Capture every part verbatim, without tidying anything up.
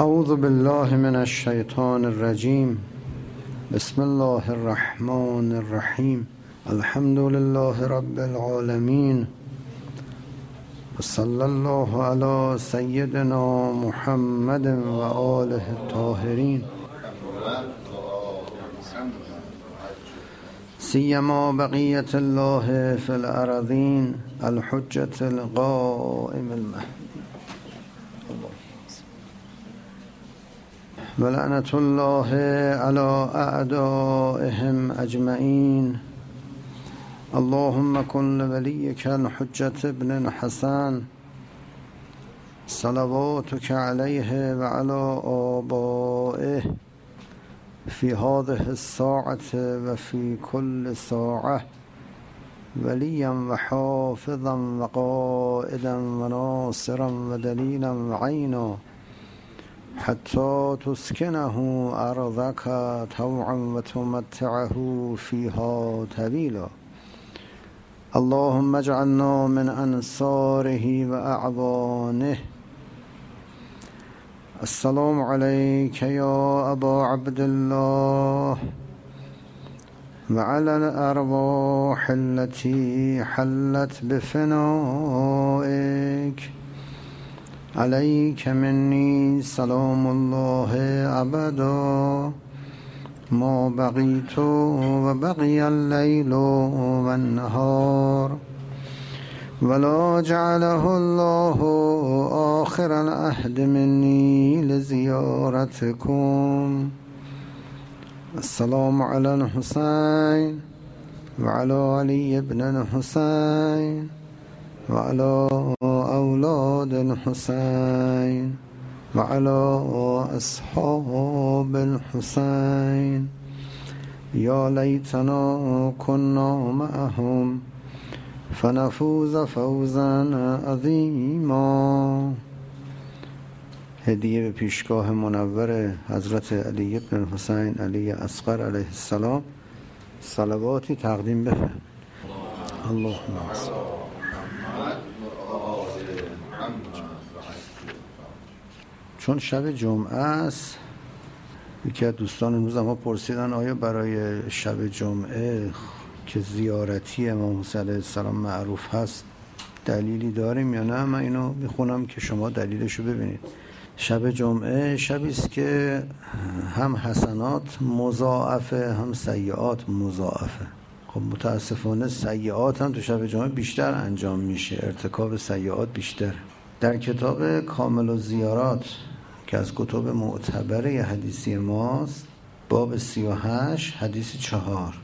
اعوذ بالله من الشیطان الرجیم. بسم الله الرحمن الرحیم. الحمد لله رب العالمین و صلی الله علی سیدنا محمد و آله الطاهرین، سیما بقیت الله فی الارضین الحجة القائم المهدی و لعنت الله علی اعدائهم اجمعین. اللهم کن لولیک الحجة ابن الحسن صلواتک علیه و علی آبائه فی هذه الساعة و فی کل ساعة ولیا و حافظا و قائدا و ناصرا و دلیلا و عینا حتی تسکنه ارضک طوعا و تمتعه فیها طویلا. اللهم اجعلنا من انصاره و اعوانه. السلام علیک یا ابا عبدالله و علی الارواح التي حلت بفنائک. علیک منی سلام الله ابدا ما بقیت و بقی اللیل و النهار ولا جعله الله آخر العهد منی لزیارتکم. السلام علی الحسین و علی علی ابن الحسین و علی اولاد الحسین و علی اصحاب الحسین. یا لیتنا کنا معهم فنفوز فوزا عظیما. هدیه به پیشگاه منور حضرت علی ابن الحسین علی اصغر علیه السلام صلواتی تقدیم بفرمایید. اللهم صل. چون شب جمعه است، یکی از دوستان امروز ما پرسیدن آیا برای شب جمعه که زیارتی امام حسین علیه السلام معروف هست دلیلی داریم یا نه؟ من اینو میخونم که شما دلیلشو ببینید. شب جمعه شبی است که هم حسنات مضاعفه هم سیئات مضاعفه. خب متاسفانه سیئات هم تو شب جمعه بیشتر انجام میشه، ارتکاب سیئات بیشتر. در کتاب کامل الزیارات که از کتب معتبره حدیثی ماست، باب سی و هشت حدیث چهار،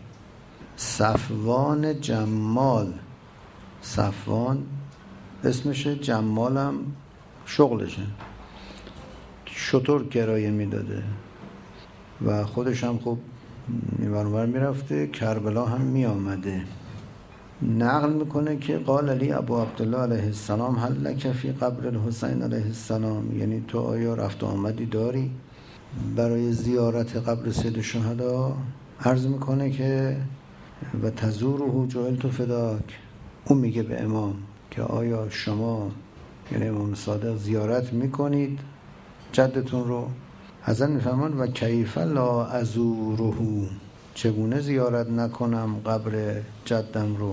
صفوان جمال، صفوان اسمشه، جمالم شغلشه، شطور گرایه میداده و خودش هم خب میبرنور میرفته، کربلا هم میامده. نقل میکنه که قال علی ابو عبدالله علیه السلام هل لک فی قبر الحسین علیه السلام، یعنی تو آیا رفت آمدی داری برای زیارت قبر سید الشهدا؟ عرض میکنه که و تزوره جعلت فداک. اون میگه به امام که آیا شما یعنی امام صادق زیارت میکنید جدتون رو؟ حضرت میفرمان و کیف لا ازوره، چگونه زیارت نکنم قبر جدم رو؟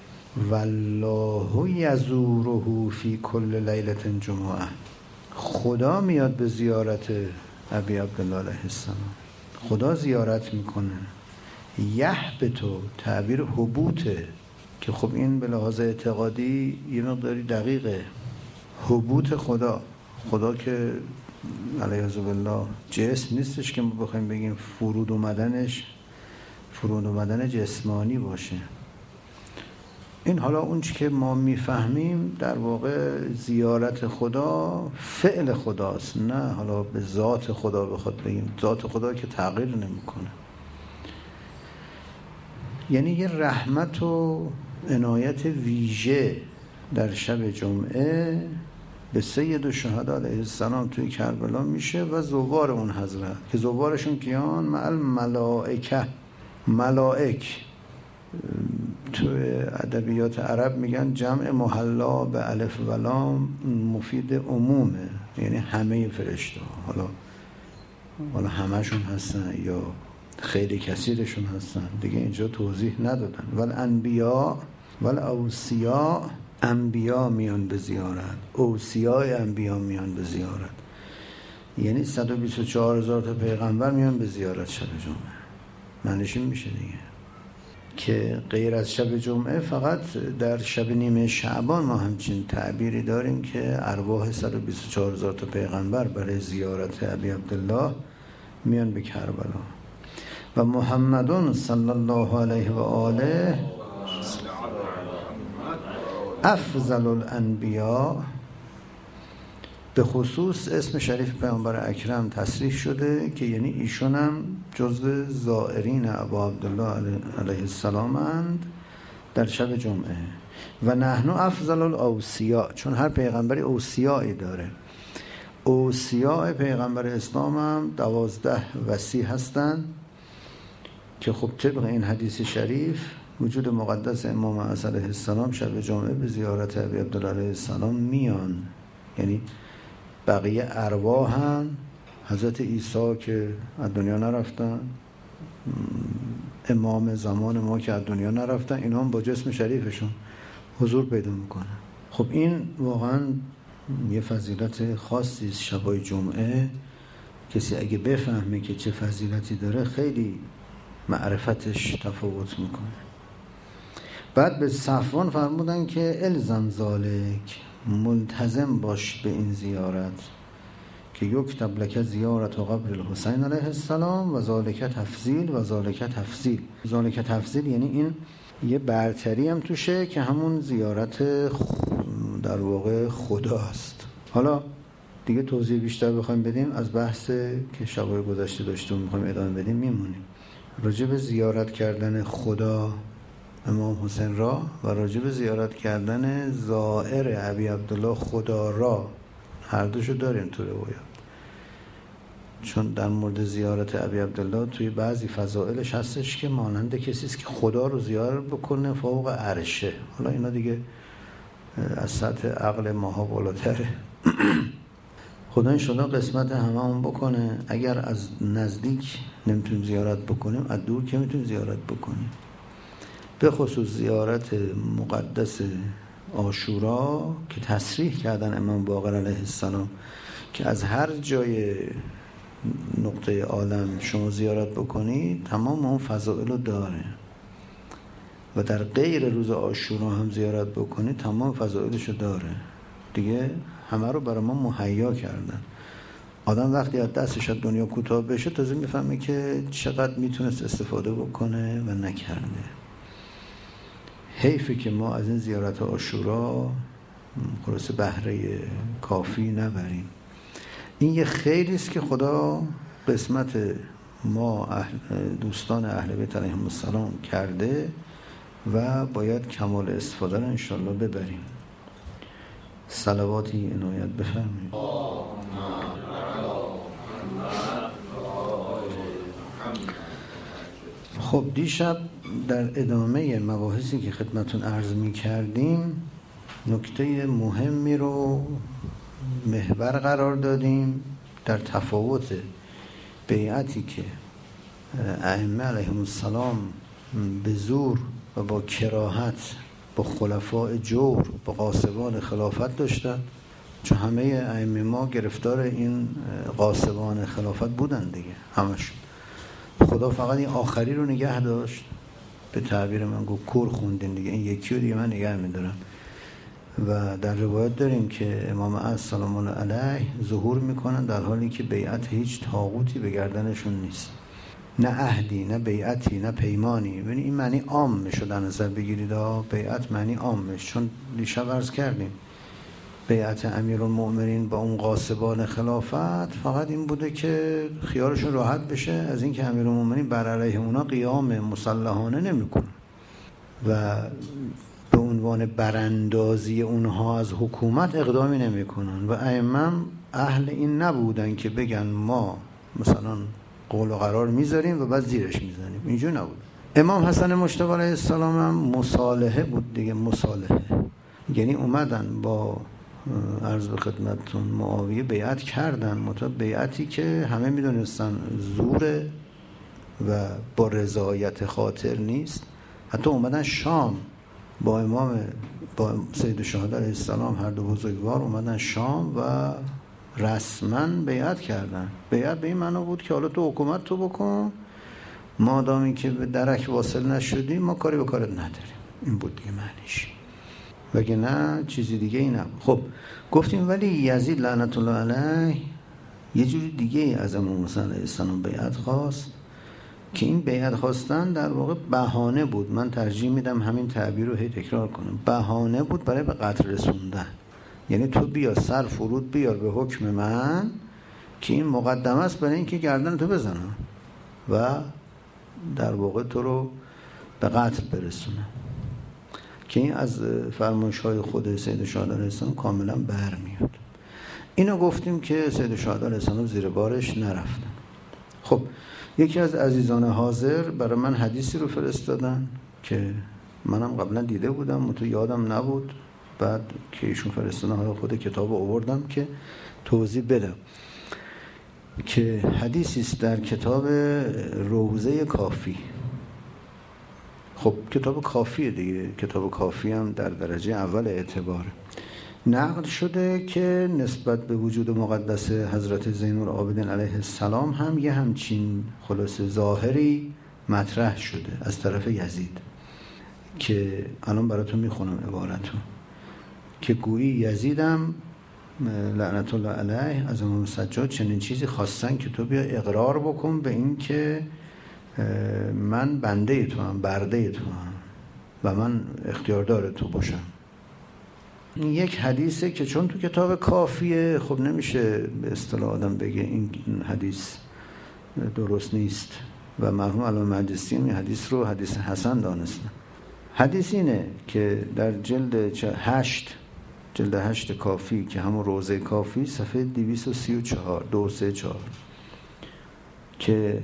والله یزوره فی کل لیلة جمعه، خدا میاد به زیارت ابی عبدالله علیه السلام، خدا زیارت میکنه. یحبطو تعبیر حبوطه که خب این به لحاظ اعتقادی یه مقداری دقیقه. حبوط خدا، خدا که علیه بالله جسم نیستش که ما بخوایم بگیم فرود اومدنش فرود اومدن جسمانی باشه. این حالا اون چی که ما میفهمیم در واقع زیارت خدا فعل خداست، نه حالا به ذات خدا بخواد بگیم. ذات خدا که تغییر نمیکنه. یعنی یه رحمت و عنایت ویژه در شب جمعه به سید الشهدا علیه السلام توی کربلا میشه و زوار اون حضرت که زوارشون کیان؟ مع الملائکه، ملائک. تو ادبیات عرب میگن جمع محلا به الف و لام مفید عمومه، یعنی همه فرشته ها، حالا حالا همهشون هستن یا خیلی کثیرشون هستن دیگه اینجا توضیح ندادن. ول انبیا ول اوصیا، انبیا میان به زیارت، اوصیای انبیا میان به زیارت، یعنی صد و بیست و چهار هزار تا پیغمبر میان به زیارت شب جمعه. معنیش این میشه دیگه که غیر از شب جمعه فقط در شب نیمه شعبان ما همچین تعبیری داریم که ارواح صد و بیست و چهار هزار تا پیغمبر برای زیارت ابی عبدالله میان به کربلا. و محمدون صلی الله علیه و آله افضل الانبیا، به خصوص اسم شریف پیامبر اکرم تصریح شده که یعنی ایشون هم جزو زائرین ابا عبدالله علیه السلام اند در شب جمعه. و نحن افضل الاوصیا، چون هر پیغمبری اوصیایی داره. اوصیاء پیغمبر اسلام هم دوازده وصی هستند که خب طبق این حدیث شریف وجود مقدس امام اعظم علیه السلام شب جمعه به زیارت ابی عبدالله علیه السلام میان. یعنی بقیه ارواح هم، حضرت عیسی که از دنیا نرفتن، امام زمان ما که از دنیا نرفتن، اینا هم با جسم شریفشون حضور پیدا میکنن. خب این واقعا یه فضیلت خاصی است. شبای جمعه کسی اگه بفهمه که چه فضیلتی داره خیلی معرفتش تفاوت میکنه. بعد به صفوان فرمودن که الزم ذالک، ملتزم باش به این زیارت که یکتب لک زیارت و قبر الحسین علیه السلام و ذالک تفضیل و ذالک تفضیل. ذالک تفضیل یعنی این یه برتری هم توشه که همون زیارت در واقع خداست. حالا دیگه توضیح بیشتر بخوایم بدیم از بحث که شبای گذشته داشتیم میخوایم ادامه بدیم میمونیم. راجع به زیارت کردن خدا امام حسین را و راجع به زیارت کردن زائر ابی عبدالله خدا را، هر دوشو داریم تو روایات. چون در مورد زیارت ابی عبدالله توی بعضی فضائلش هستش که مانند کسی است که خدا رو زیارت بکنه فوق عرشه. حالا اینا دیگه از سطح عقل ماها بالاتره. خدا انشاءالله قسمت همه اون بکنه. اگر از نزدیک نمیتونیم زیارت بکنیم، از دور که میتونیم زیارت بکنیم. به خصوص زیارت مقدس عاشورا که تصریح کردن امام باقر علیه السلام که از هر جای نقطه عالم شما زیارت بکنید تمام اون فضائل رو داره و در غیر روز عاشورا هم زیارت بکنید تمام فضائلش رو داره دیگه. همه رو برای ما مهیا کردن. آدم وقتی از دستش از دنیا کوتاه بشه تازه میفهمه که چقدر میتونست استفاده بکنه و نکرده. حیفه که ما از این زیارت عاشورا خلاص بهره کافی نبریم. این یه خیری است که خدا قسمت ما اهل دوستان اهل بیت علیهم السلام کرده و باید کمال استفاده رو انشالله ببریم. صلواتی عنایت بفرمایید. خب دیشب در ادامه مباحثی که خدمتون عرض می کردیم نکته مهمی رو محور قرار دادیم در تفاوت بیعتی که ائمه علیهم السلام به زور و با کراهت با خلفاء جور با غاصبان خلافت داشتن. چون همه ائمه ما گرفتار این غاصبان خلافت بودن دیگه، همشون. خدا فقط این آخری رو نگه داشت. به تعبیر من گفت کور خوندین دیگه، این یکی رو دیگه من نگه میدارم. و در روایت داریم که امام عصر سلام الله علیه ظهور میکنن در حالی که بیعت هیچ طاغوتی به گردنشون نیست، نه عهدی نه بیعتی نه پیمانی. ببین این معنی عام میشه در نظر بگیرید. بیعت معنی عام میشه. چون دیشب عرض کردیم بیعت امیرالمؤمنین با اون غاصبان خلافت فقط این بوده که خیالشون راحت بشه از این که امیرالمؤمنین بر علیه اونا قیام مسلحانه نمیکنن و به عنوان براندازی اونها از حکومت اقدامی نمیکنن. و ائمه اهل این نبودن که بگن ما مثلا قول و قرار میذاریم و بعد زیرش میزنیم. اینجور نبود. امام حسن مجتبی علیه السلام هم مصالحه بود دیگه. مصالحه یعنی اومدن با عرض به خدمتتون معاویه بیعت کردن، مطابق بیعتی که همه میدونستن زوره و با رضایت خاطر نیست. حتی اومدن شام با امام با سید الشهدا علیه السلام، هر دو بزرگوار اومدن شام و رسما بیعت کردن. بیعت به این معنا بود که حالا تو حکومت تو بکن، مادامی که به درک واصل نشدی ما کاری به کارت نداریم. این بود دیگه معنیش، وگه نه چیزی دیگه ای نبود. خب گفتیم ولی یزید لعنت الله علیه یه جوری دیگه از امام موسی علیه السلام بیعت خواست که این بیعت خواستن در واقع بهانه بود. من ترجیح میدم همین تعبیر رو هی تکرار کنم. بهانه بود برای به قتل رسوندن. یعنی تو بیا سر فرود بیار به حکم من که این مقدمه است برای اینکه گردن تو بزنم و در واقع تو رو به قتل برسونم، که این از فرمایش‌های خود سید الشهدا علیه السلام کاملا برمیاد. اینو گفتیم که سید الشهدا علیه السلام زیر بارش نرفتن. خب یکی از عزیزان حاضر برای من حدیثی رو فرستادن که منم قبلا دیده بودم و تو یادم نبود، بعد که ایشون فرستادن حالا خود کتاب رو آوردم که توضیح بدم، که حدیثی است در کتاب روضه کافی. خب کتاب کافیه دیگه، کتاب کافی هم در درجه اول اعتباره. نقل شده که نسبت به وجود مقدس حضرت زین العابدین علیه السلام هم یه همچین خلاصه ظاهری مطرح شده از طرف یزید، که الان براتون میخونم عبارتون، که گویی یزیدم لعنت الله علیه از امام سجاد چنین چیزی خواستن که تو بیا اقرار بکن به این که من بنده تو هم، برده تو هم و من اختیاردار تو باشم. این یک حدیثه که چون تو کتاب کافیه، خب نمیشه به اصطلاح آدم بگه این حدیث درست نیست و مرحوم علامه مجلسی این حدیث رو حدیث حسن دانستن. حدیث اینه که در جلد هشت جلد هشت کافی که همون روضه کافی صفحه دویست و سی و چهار دو سه چهار که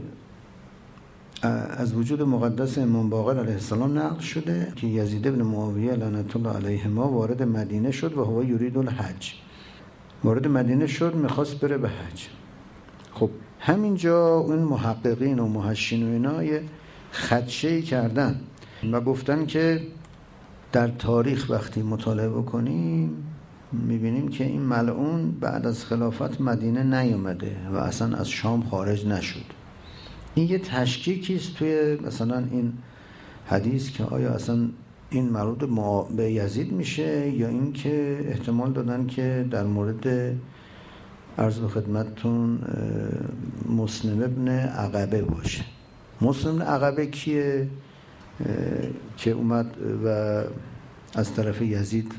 از وجود مقدس امام باقر علیه السلام نقل شده که یزید ابن معاویه لعنت الله علیهما وارد مدینه شد و هو یرید الحج. وارد مدینه شد میخواست بره به حج. خب همینجا اون محققین و محشین و اینا یه خدشه‌ای کردن و گفتن که در تاریخ وقتی مطالعه بکنیم میبینیم که این ملعون بعد از خلافت مدینه نیومده و اصلا از شام خارج نشد. این یه تشکیکی است توی مثلا این حدیث که آیا اصلا این مربوط به یزید میشه یا این که احتمال دادن که در مورد عرض به خدمتتون مسلم ابن عقبه باشه. مسلم ابن عقبه کیه که اومد و از طرف یزید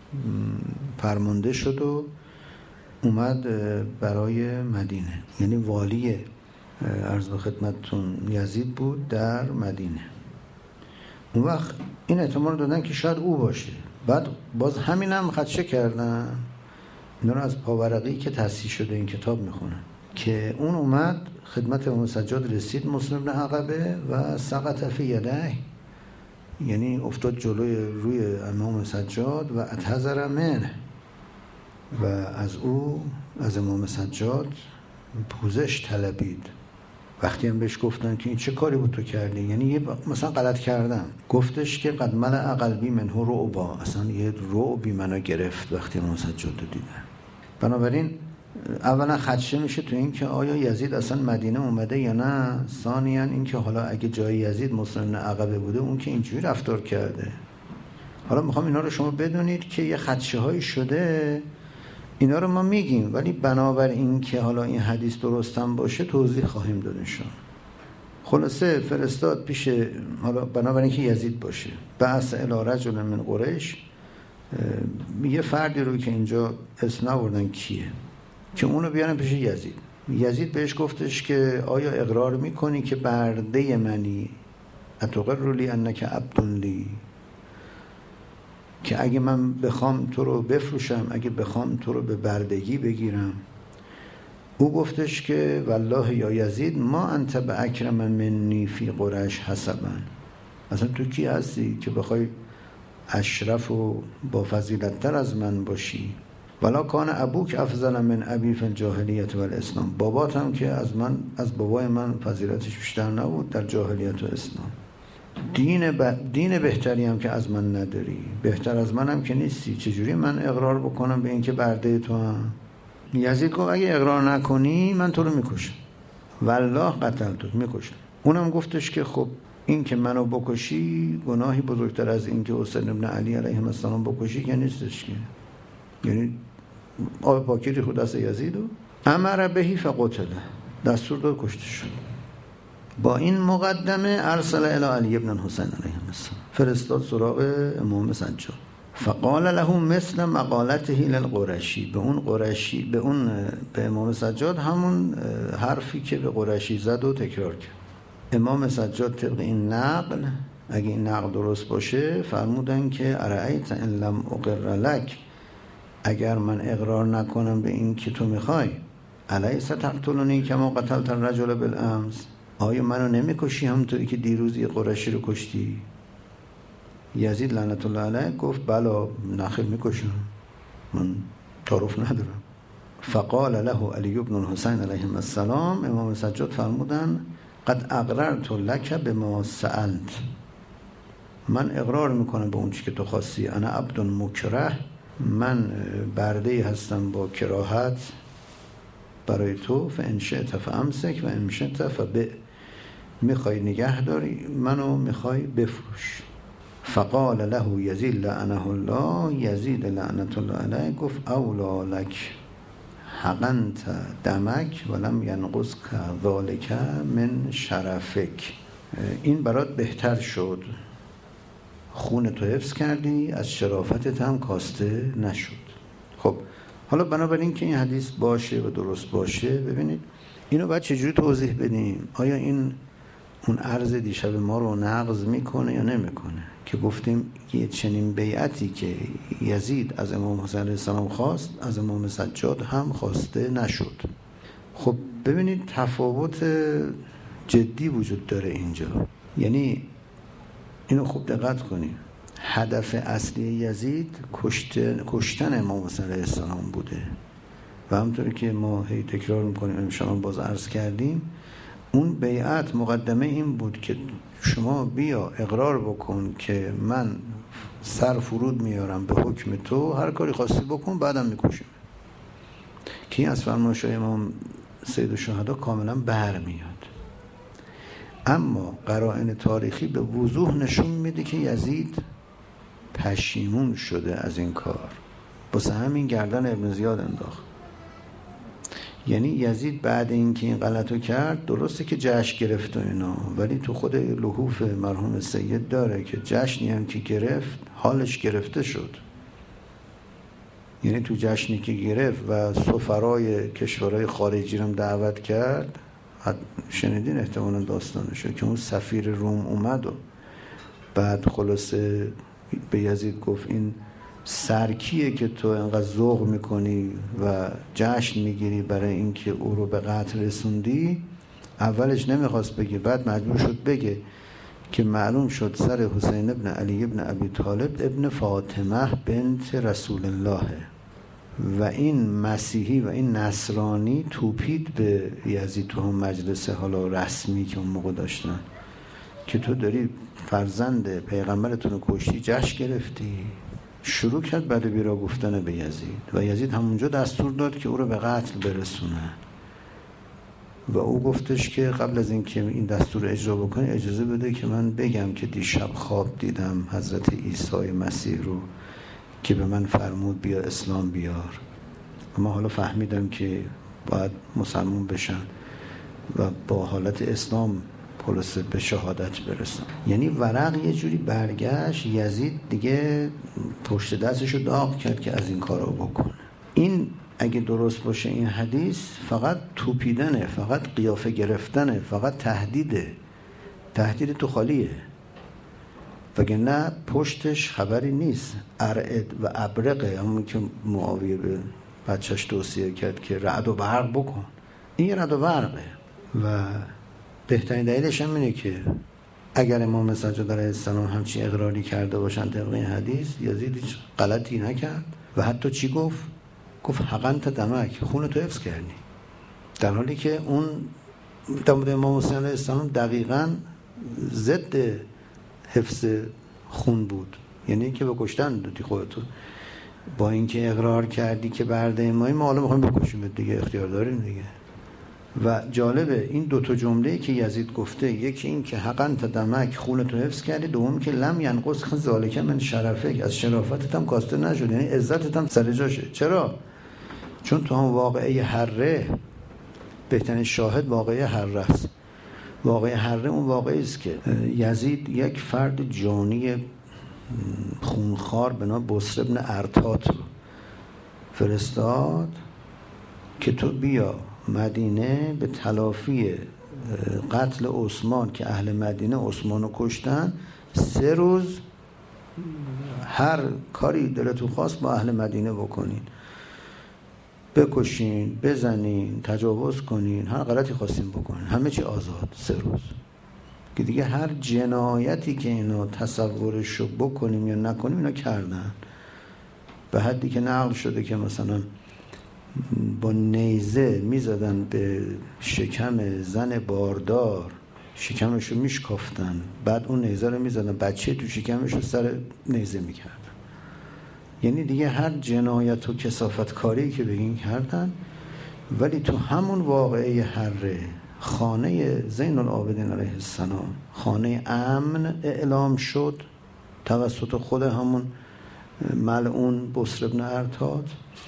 فرمانده شد و اومد برای مدینه، یعنی والی عرض به خدمتتون یزید بود در مدینه. اون وقت این احتمال دادن که شاید او باشه. بعد باز همین هم خدشه کردن. اینا رو از پاورقی که تصحیح شده این کتاب میخونن که اون اومد خدمت امام سجاد رسید مسلم بن عقبه و سقط فی یده، یعنی افتاد جلوی روی امام سجاد و اتحذر منه و از او از امام سجاد پوزش طلبید. وقتی هم بهش گفتن که این چه کاری بود تو کردی، یعنی یه مثلا غلط کردم، گفتش که قد ملأ قلبی منه رعبا، اصلا یه رعبی منو گرفت وقتی امام سجاد رو دیدن. بنابراین اولا خدشه میشه تو این که آیا یزید اصلا مدینه اومده یا نه، ثانیاً این که حالا اگه جای یزید مسلم عقبه بوده اون که اینجوری رفتار کرده. حالا میخوام اینا رو شما بدونید که یه خدشه هایی شده، اینا رو ما میگیم ولی بنابر این که حالا این حدیث درستم باشه توضیح خواهیم داد انشاء الله. خلاصه فرستاد پیش، حالا بنابر این که یزید باشه، بعث الی رجل من قریش، یه فردی رو که اینجا اسم نبردن کیه، که اونو بیارن پیش یزید. یزید بهش گفتش که آیا اقرار میکنی که برده منی، اتقر لی انک عبد لی، که اگه من بخوام تو رو بفروشم، اگه بخوام تو رو به بردگی بگیرم. او گفتش که والله یا یزید ما انت به اکرم منی فی قریش حسبا، اصلا تو کی هستی که بخوای اشرف و با فضیلت تر از من باشی ولا کان ابوک افضل من ابی فی الجاهلیت و الاسلام، بابات هم که از من از بابای من فضیلتش بیشتر نبود در جاهلیت و اسلام. دین ب... دین بهتری هم که از من نداری، بهتر از منم که نیستی، چجوری من اقرار بکنم به اینکه برده تو هم؟ یزید گفت اگه اقرار نکنی من تو رو میکشم، والله قتل تو میکشم. اونم گفتش که خب این که منو بکشی گناهی بزرگتر از این که حسین ابن علی علیه السلام بکشی که نیستش که. یعنی آب پاکی ریخت دست یزید و امر بهی فقتله، دستور داد کشته شد. با این مقدمه ارسل الی علی ابن حسین علیه السلام، فرستاد سراغ امام سجاد. فقال له مثل مقالته للقرشی، به اون قرشی به اون به امام سجاد همون حرفی که به قرشی زد و تکرار کرد. امام سجاد طبق این نقل، اگه این نقل درست باشه، فرمودن که ارایت ان لم اقر لک، اگر من اقرار نکنم به این که تو میخوای، الیس تقتلنی کما قتلت الرجل بالامس، آیا منو نمیکشی همونطوری که دیروز یه قرشی رو کشتی؟ یزید لعنت الله علیه گفت بلا، نخیر میکشم، من تعارف ندارم. فقال له علی بن الحسین علیه السلام، امام سجاد فرمودن قد اقررت لک بما سألت، من اقرار میکنم به اون چی که تو خواستی، انا عبد مکره، من برده هستم با کراهت برای تو، فان شئت فامسک و ان شئت فبع، میخوای نگه داری منو، میخوای بفروش. فقال له یزید لعنه الله، یزید لعنت الله علیه گفت اولا لک حقنت دمک ولم ینقص ذلک من شرفک، این برات بهتر شد، خون تو حفظ کردی، از شرافتت هم کاسته نشد. خب حالا بنابراین که این حدیث باشه و درست باشه، ببینید اینو باید چجوری توضیح بدیم؟ آیا این اون عرض دیشب ما رو نقض میکنه یا نمیکنه؟ که گفتیم یه چنین بیعتی که یزید از امام حسین علیه السلام خواست، از امام سجاد هم خواسته نشد. خب ببینید تفاوت جدی وجود داره اینجا. یعنی اینو خوب دقت کنید، هدف اصلی یزید کشتن, کشتن امام حسین علیه السلام بوده و همونطوری که ما هی تکرار میکنیم، امشب باز عرض کردیم، اون بیعت مقدمه این بود که شما بیا اقرار بکن که من سر فرود میارم به حکم تو، هر کاری خواستی بکن، بعدم میکشیم. که این از فرمایش‌های امام سید الشهدا کاملا برمیاد. اما قرائن تاریخی به وضوح نشون میده که یزید پشیمون شده از این کار، واسه همین گردن ابن زیاد انداخت. یعنی یزید بعد اینکه این غلطو کرد، درسته که جشن گرفت و اینا، ولی تو خود لحوف مرحوم سید داره که جشنی هم که گرفت حالش گرفته شد. یعنی تو جشنی که گرفت و سفرای کشورهای خارجی رو دعوت کرد، شنیدین احتمالا داستانشو که اون سفیر روم اومد و بعد خلاصه به یزید گفت این سرکیه که تو انقدر ذوق میکنی و جشن میگیری برای اینکه او رو به قتل رسوندی. اولش نمیخواست بگه، بعد مجبور شد بگه که معلوم شد سر حسین ابن علی ابن ابی طالب ابن فاطمه بنت رسول الله و این مسیحی و این نصرانی توپید به یزید تو هم مجلس حالا رسمی که اون موقع داشتن که تو داری فرزند پیغمبرتون رو کشتی، جشن گرفتی. شروع کرد بعد بیرا گفتن به یزید و یزید همونجا دستور داد که او رو به قتل برسونه و او گفتش که قبل از اینکه این دستور اجرا بکنی اجازه بده که من بگم که دیشب خواب دیدم حضرت عیسی مسیح رو که به من فرمود بیا اسلام بیار و ما حالا فهمیدم که باید مسلمان بشن و با حالت اسلام خلاصه به شهادت برسن. یعنی ورق یه جوری برگشت، یزید دیگه پشت دستشو داغ کرد که از این کارو بکنه. این اگه درست باشه این حدیث فقط توپیدنه، فقط قیافه گرفتنه، فقط تهدیده. تهدید تو خالیه، وگرنه پشتش خبری نیست. ارعد و ابرقه، همون که معاویه به بچهش توصیه کرد که رعد و برق بکن، این رعد و برقه. و بهترین دلیلش هم اینه که اگر امام سجاد علیه السلام همچین اقراری کرده باشن طبق این حدیث، یزید هیچ غلطی نکرد و حتی چی گفت؟ گفت حقنت دمک، خون تو حفظ کردی. در حالی که اون در مورد امام حسین علیه السلام دقیقاً ضد حفظ خون بود، یعنی که به کشتن دادی خودتو. با اینکه اقرار کردی که برده مایی، ما حالا میخوایم بکشیم دیگه، اختیار داریم دیگه. و جالبه این دوتا جمله‌ای که یزید گفته، یکی این که حقنت دمک، خونتو حفظ کردی، دوم که لم ینقص ذالک من شرفک، از شرافتت هم کاسته نشد، یعنی عزتت هم سر جاشه. چرا؟ چون تو هم واقعه حره، بهترین شاهد واقعه حره است. واقعه حره اون واقعی است که یزید یک فرد جانی خونخوار به نام بصر ابن ارتات رو فرستاد که تو بیا مدینه به تلافی قتل عثمان که اهل مدینه عثمانو کشتن، سه روز هر کاری دلتون خواست با اهل مدینه بکنین، بکشین، بزنین، تجاوز کنین، هر غلطی خواستین بکنین، همه چی آزاد. سه روز که دیگه هر جنایتی که اینا تصورشو بکنیم یا نکنیم اینا کردن. به حدی که نقل شده که مثلا با نیزه میزدن به شکم زن باردار، شکمشو میشکافتن، بعد اون نیزه رو میزدن بچه تو شکمشو سر نیزه میکردن. یعنی دیگه هر جنایت و کثافت کاری که بگین کردن. ولی تو همون واقعه حره، خانه زین العابدین علیه السلام خانه امن اعلام شد توسط خود همون ملعون بصر ابن ارتاد،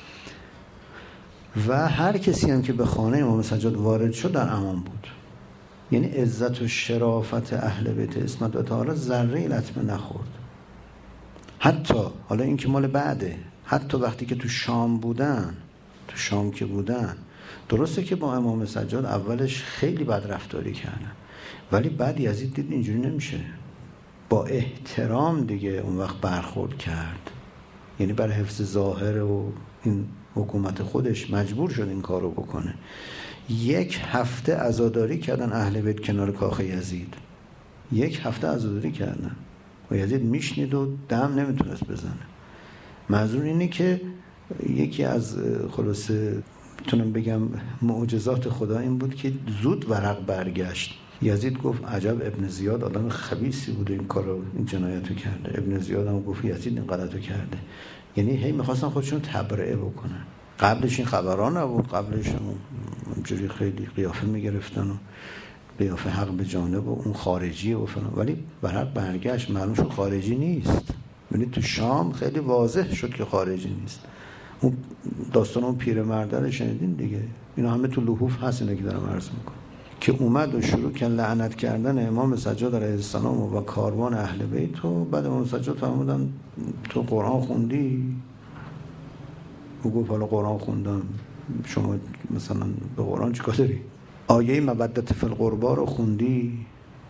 و هر کسی هم که به خانه امام سجاد وارد شد در امان بود. یعنی عزت و شرافت اهل بیت اسمت و طهارت ذره لطمه نخورد. حتی حالا این که مال بعده، حتی وقتی که تو شام بودن، تو شام که بودن، درسته که با امام سجاد اولش خیلی بد رفتاری کردن، ولی بعد یزید دید اینجوری نمیشه، با احترام دیگه اون وقت برخورد کرد. یعنی برای حفظ ظاهر و این حکومت خودش مجبور شد این کارو بکنه. یک هفته عزاداری کردن اهل بیت کنار کاخ یزید، یک هفته عزاداری کردن و یزید میشنید و دم نمیتونست بزنه. منظور اینه که یکی از خلاصه میتونم بگم معجزات خدا این بود که زود ورق برگشت. یزید گفت عجب ابن زیاد آدم خبیثی بوده این کارو، این جنایتو کرده. ابن زیاد هم گفت یزید این غلطو کرده. یعنی هی میخواستن خودشون تبرئه بکنن. قبلش این خبرها نبود، قبلش همونجوری خیلی قیافه میگرفتن و قیافه حق به جانب و اون خارجی و فلان، ولی ورق برگشت معلوم شد خارجی نیست. یعنی تو شام خیلی واضح شد که خارجی نیست. اون داستان اون پیرمرد رو شنیدین دیگه، اینا همه تو لحوف هست اینا که دارم عرض میکنم، که اومد و شروع کرد لعنت کردن امام سجاد علیه السلام و کاروان اهل بیت. و بعد امام سجاد فرمودن تو قرآن خوندی؟ او گفت حالا قرآن خوندم، شما مثلا به قرآن چیکار داری؟ آیه مودت فی القربا رو خوندی؟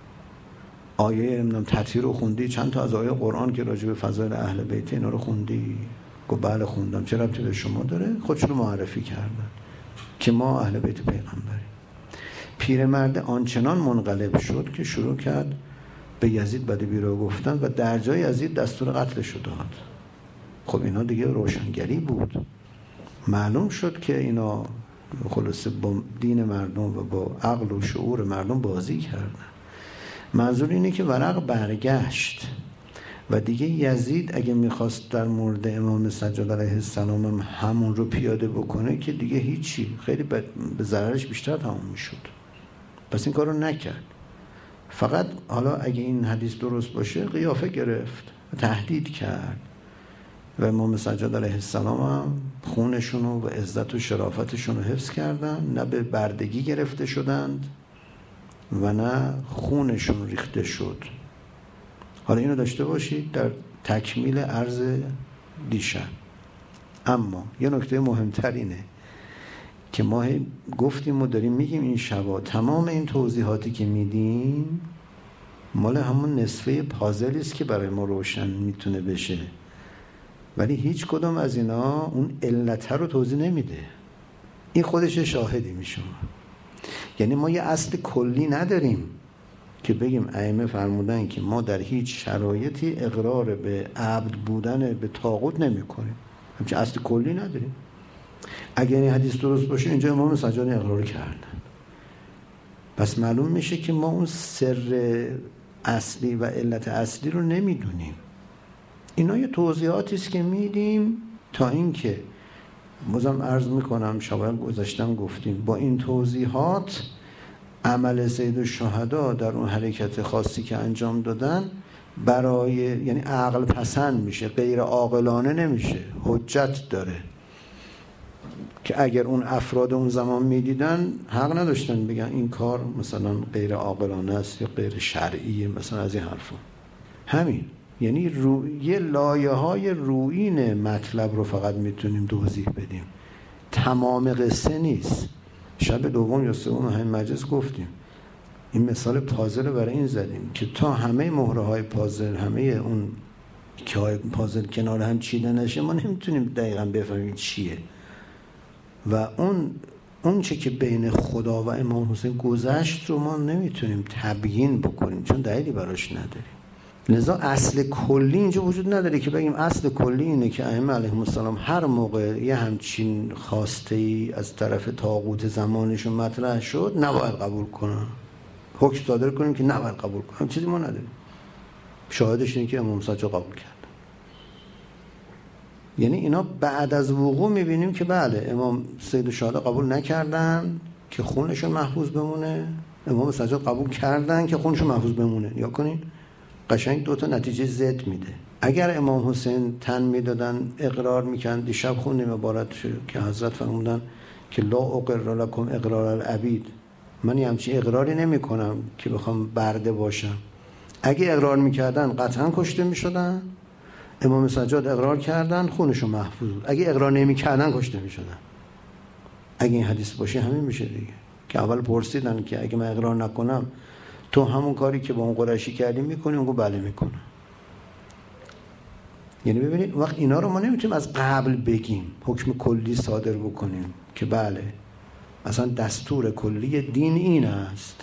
آیه نمیدونم تطهیر رو خوندی؟ چند تا از آیه قرآن که راجع به فضایل اهل بیت اینا رو خوندی؟ گفت بله خوندم. چه ربطی به شما داره؟ خودشون رو معرفی کردن که ما اهل بیت پیغمبریم. پیرمرد آنچنان منقلب شد که شروع کرد به یزید بد بیرا گفتن و در جای یزید دستور قتلش رو داد. خب اینا دیگه روشنگری بود، معلوم شد که اینا خلاصه با دین مردم و با عقل و شعور مردم بازی کردن. منظور اینه که ورق برگشت و دیگه یزید اگه میخواست در مورد امام سجاد علیه السلام هم همون رو پیاده بکنه که دیگه هیچی، خیلی به ضررش بیشتر تموم میشد. پس این کار رو نکرد. فقط حالا اگه این حدیث درست باشه قیافه گرفت و تهدید کرد و امام سجاد علیه السلام هم خونشون و عزت و شرافتشون رو حفظ کردن، نه به بردگی گرفته شدند و نه خونشون ریخته شد. حالا اینو داشته باشید در تکمیل عرض دیشب. اما یه نکته مهمتر اینه که ما گفتیم و داریم میگیم این شبا تمام این توضیحاتی که میدیم مال همون نصفه پازلی است که برای ما روشن میتونه بشه، ولی هیچ کدوم از اینا اون علت رو توضیح نمیده. این خودش شاهدی میشه. یعنی ما یه اصل کلی نداریم که بگیم ائمه فرمودن که ما در هیچ شرایطی اقرار به عبد بودن به طاغوت نمی کنیم. همچه اصل کلی نداریم. اگر این حدیث درست باشه اینجا امام سجاد اقرار کردن، پس معلوم میشه که ما اون سر اصلی و علت اصلی رو نمیدونیم. اینا یه توضیحاتی است که میدیم تا اینکه بازم عرض میکنم شباب گذاشتم گفتیم با این توضیحات عمل سید الشهدا در اون حرکت خاصی که انجام دادن برای یعنی عقل پسند میشه، غیر عاقلانه نمیشه، حجت داره که اگر اون افراد اون زمان میدیدن حق نداشتن بگن این کار مثلا غیر عاقلانه است یا غیر شرعیه مثلا از این حرفا. همین یعنی رو... یه لایه های رویین مطلب رو فقط میتونیم توضیح بدیم، تمام قصه نیست. شب دوم یا سوم همین مجلس گفتیم این مثال پازل رو برای این زدیم که تا همه مهره های پازل، همه اون که های پازل کنار هم چیده نشه ما نمیتونیم دقیقا بفهمیم چیه و اون اون چه که بین خدا و امام حسین گذشت رو ما نمیتونیم تبیین بکنیم چون دلیلی براش نداریم. لذا اصل کلی اینجا وجود نداره که بگیم اصل کلی اینه که ائمه علیهم السلام هر موقع یه همچین خواسته ای از طرف طاغوت زمانشون مطرح شد نباید قبول کنن، حکم صادر کنیم که نباید قبول کنن. چیزی ما نداریم. شاهدش اینه که امام سجاد قبول کرد. یعنی اینا بعد از وقوع میبینیم که بله امام سید الشهدا قبول نکردن که خونشون محفوظ بمونه، امام سجاد قبول کردن که خونشون محفوظ بمونه. یا کنین قشنگ دو تا نتیجه ضد میده. اگر امام حسین تن میدادن اقرار میکردن، دیشب خوندیم عبارت که حضرت فرمودن که لا اقرر لکم اقرار العبید، من همچین اقراری نمی کنم که بخوام برده باشم. اگه اقرار میکردن قطعا کشته میشدن. امام سجاد اقرار کردن خونشون محفوظ بود. اگه اقرار نمیکردن کشته میشدن. اگه این حدیث باشه همین میشه دیگه که اول پرسیدن که اگه من اقرار نکنم تو همون کاری که با اون قریشی کردی میکنی؟ اون گفت بله میکنم. یعنی ببینید وقت اینا رو ما نمیتونیم از قبل بگیم حکم کلی صادر بکنیم که بله اصلا دستور کلی دین این است،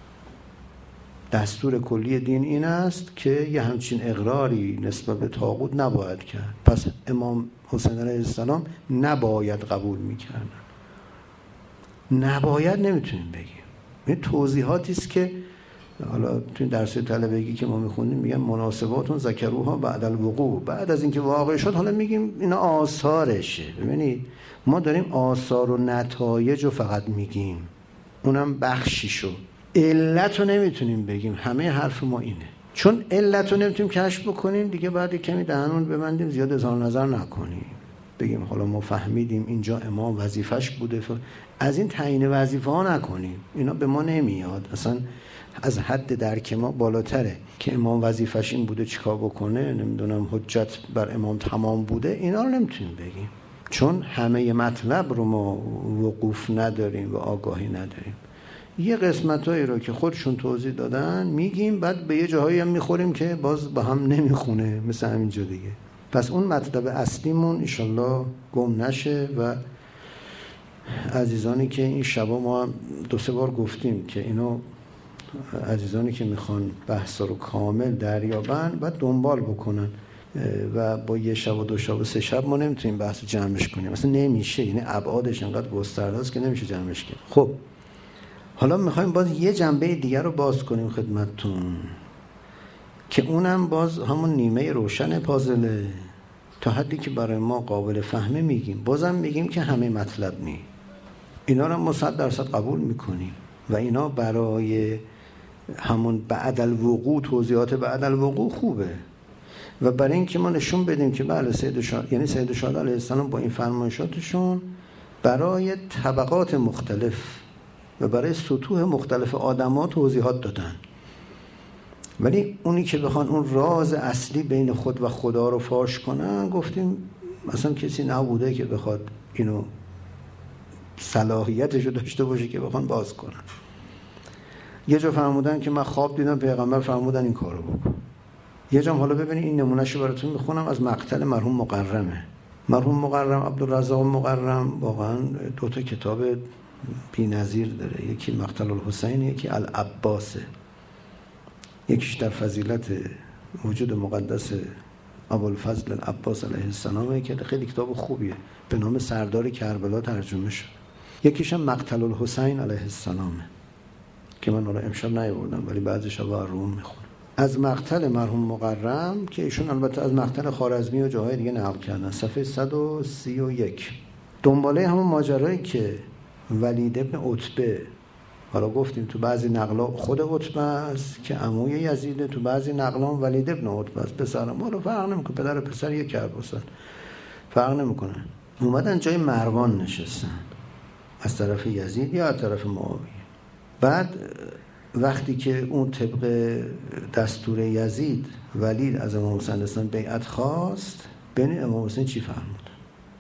دستور کلی دین این است که یه همچین اقراری نسبت به طاغوت نباید کرد، پس امام حسین علیه السلام نباید قبول میکردن. نباید نمیتونیم بگیم. این توضیحاتی است که حالا تو درس طلبگی که ما میخونیم میگن مناسباتون ذکروها بعد الوقوع، بعد از اینکه واقع شد حالا میگیم اینا آثارشه. ببینید ما داریم آثار و نتایج رو فقط میگیم، اونم بخشیشو، علت رو نمیتونیم بگیم. همه حرف ما اینه چون علت رو نمیتونیم کشف بکنیم دیگه بعد کمی دهنون ببندیم زیاد اظهار نظر نکنیم، بگیم حالا ما فهمیدیم اینجا امام وظیفش بوده، از این تعیین وظیفه ها نکنیم. اینا به ما نمیاد، اصلا از حد درک ما بالاتره که امام وظیفش این بوده چیکار بکنه، نمیدونم حجت بر امام تمام بوده، اینا رو نمیتونیم بگیم چون همه مطلب رو ما وقوف نداریم و آگاهی نداریم. یه قسمتایی رو که خودشون توضیح دادن میگیم، بعد به یه جاهایی هم میخوریم که باز با هم نمیخونه، مثل همینجا دیگه. پس اون مطلب اصلیمون انشالله گم نشه. و عزیزانی که این شبا ما دو سه بار گفتیم که اینو عزیزانی که میخوان بحث رو کامل دریابن باید دنبال بکنن و با یه شب و دو شب و سه شب ما نمیتونیم بحث رو جمعش کنیم، مثلا نمیشه، یعنی ابعادش انقدر گسترده است که نمیشه جمعش کرد. خب حالا میخوایم باز یه جنبه دیگر رو باز کنیم خدمتتون که اونم باز همون نیمه روشن پازله، تا حدی که برای ما قابل فهمه میگیم، بازم میگیم که همه مطلب نی. اینا رو ما صد درصد قبول میکنیم و اینا برای همون بعد الوقوع، توضیحات بعد الوقوع خوبه و برای اینکه ما نشون بدیم که بله سید شاد، یعنی سید شاد علیه السلام با این فرمایشاتشون برای طبقات مختلف و برای سطوح مختلف آدم‌ها توضیحات دادن. ولی اونی که بخوان اون راز اصلی بین خود و خدا رو فاش کنن، گفتیم مثلا کسی نبوده که بخواد اینو صلاحیتش رو داشته باشه که بخوان باز کنن. یه جا فرمودن که من خواب دیدم پیغمبر فرمودن این کارو بکن. یه جا حالا ببینید این نمونهشو براتون میخونم از مقتل مرحوم مقرمه. مرحوم مقرم عبدالرزاق مقرم واقعا دو تا کتاب بی‌نظیر داره، یکی مقتل الحسین، یکی العباسه. یکیش در فضیلت وجود مقدس ابوالفضل العباس علیه السلام که خیلی کتاب خوبیه به نام سردار کربلا ترجمه شد. یکیش هم مقتل الحسین علیه السلامه که من رو امشب نیاوردم ولی بعضی شبا روم میخونم. از مقتل مرحوم مقرم که ایشون البته از مقتل خوارزمی و جاهای دیگه نقل کردن، صفحه صد و سی و یک. دنباله همون ماجرایی که ولید ابن عتبه، حالا گفتیم تو بعضی نقلا خود عتبه است که عموی یزیده، تو بعضی نقلا ولید ابن عتبه است پسر، ما رو فرق نمیکنه، پدر و پسر یک هستن، فرق نمیکنه. اومدن جای مروان نشستن از طرف یزید یا از طرف معاویه. بعد وقتی که اون طبق دستور یزید ولید از امام حسین اسلام بیعت خواست، بین امام حسین چی فرمود؟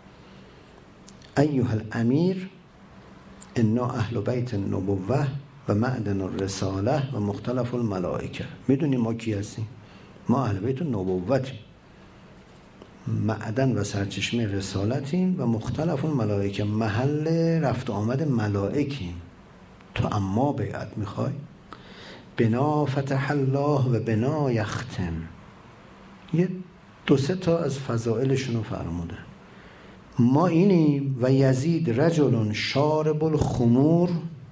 ایها الامیر انا اهل بیت النبوه و معدن الرساله و مختلف الملائکه. میدونی ما کی هستیم؟ ما اهل بیت النبوتیم، معدن و سرچشمه رسالتیم و مختلف الملائکه، محل رفت آمد ملائکیم. تو اما بیعت میخوای؟ بنا فتح الله و بنا یختم. یه دو سه تا از فضائلشونو فرمودن. ما اینیم و یزید رجل شارب الخمور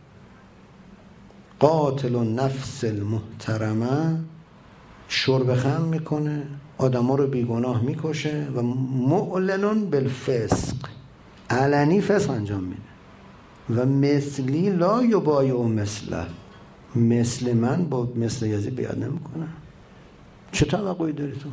قاتل النفس المحترمه، شرب خمر میکنه، آدما رو بیگناه میکشه و معلن بالفسق، علنی فسق انجام میده. و مثلی لا یبایع مثله، مثل من با مثل یزید بیعت نمیکنه. چه توقعی داری تو؟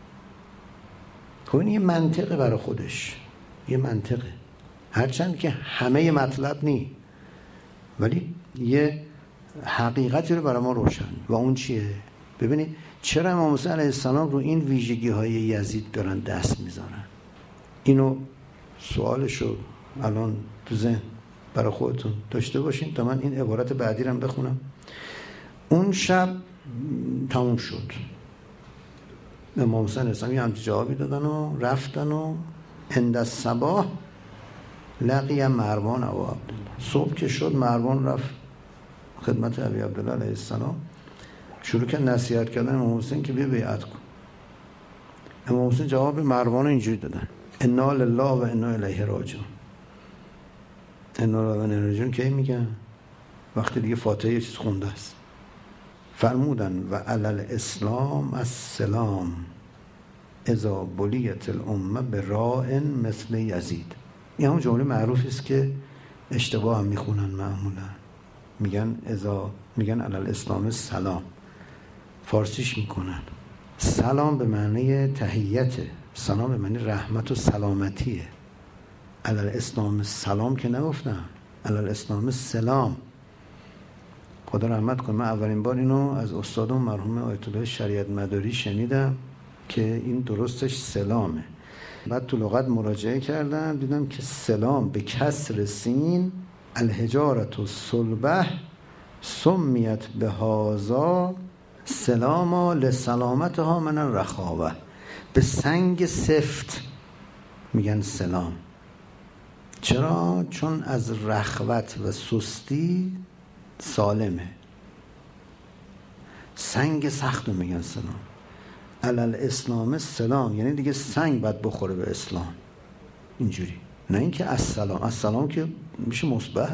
خب این یه منطقه برای خودش، یه منطقه، هرچند که همه مطلب نی، ولی یه حقیقتی رو برای ما روشن. و اون چیه؟ ببینید چرا امام حسین علیه السلام رو این ویژگی های یزید دارن دست میذارن. اینو سوالشو الان تو ذهن برای خودتون داشته باشین تا من این عبارت بعدی رو بخونم. اون شب تموم شد، امام حسین اسلام یه همچه جوابی دادن و رفتن و عند الصباح لقی مروان ابو عبدالله. صبح که شد مروان رفت خدمت ابی عبدالله علیه السلام، شروع کرد نصیحت کردن امام حسین که بیا بیعت کن. امام حسین جواب مروان اینجوری دادن: انا لله و انا الیه راجعون. انا لله و انا الیه راجعون کی میگن؟ وقتی دیگه فاتحه یه چیز خونده است. فرمودن و علی الاسلام السلام اذا بلیت الامه براء مثل یزید. این همون جمله معروفی است که اشتباه هم میخونن معمولا، میگن اذا میگن علی الاسلام السلام، فارسیش میکنن سلام به معنی تحیته، سلام به معنی رحمت و سلامتیه. علی الاسلام السلام که نگفتن، علی الاسلام السلام. خدا رحمت کنه، من اولین بار اینو از استادم مرحوم آیت الله شریعت مداری شنیدم که این درستش سلامه. بعد تو لغت مراجعه کردم دیدم که سلام به کسر سین الحجارت و صلبه سمیت به هازا سلاما لسلامتها من الرخاوه. به سنگ سفت میگن سلام. چرا؟ چون از رخوت و سستی سالمه. سنگ سخت رو میگن سلام. علل اسلام سلام یعنی دیگه سنگ باید بخوره به اسلام، اینجوری، نه اینکه السلام. السلام که میشه مثبت.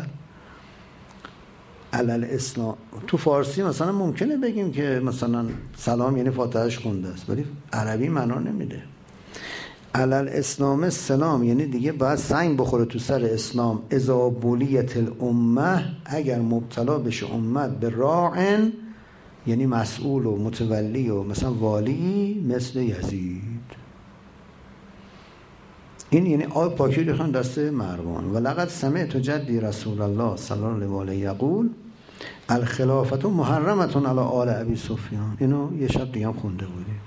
علل اسلام تو فارسی مثلا ممکنه بگیم که مثلا سلام یعنی فاتحهش خونده است، ولی عربی معنا نمیده. علل اسلام سلام یعنی دیگه باید سنگ بخوره تو سر اسلام. اذا بلیت الامه، اگر مبتلا بشه امت به راعن، یعنی مسئول و متولی و مثلا والی مثل یزید. این یعنی آب پاکی ریختن دست مروان. و لقد سمعت جدی رسول الله صلی الله علیه یقول الخلافت محرمت علی آل ابی سفیان. اینو یه شب دیگه هم خونده بودیم.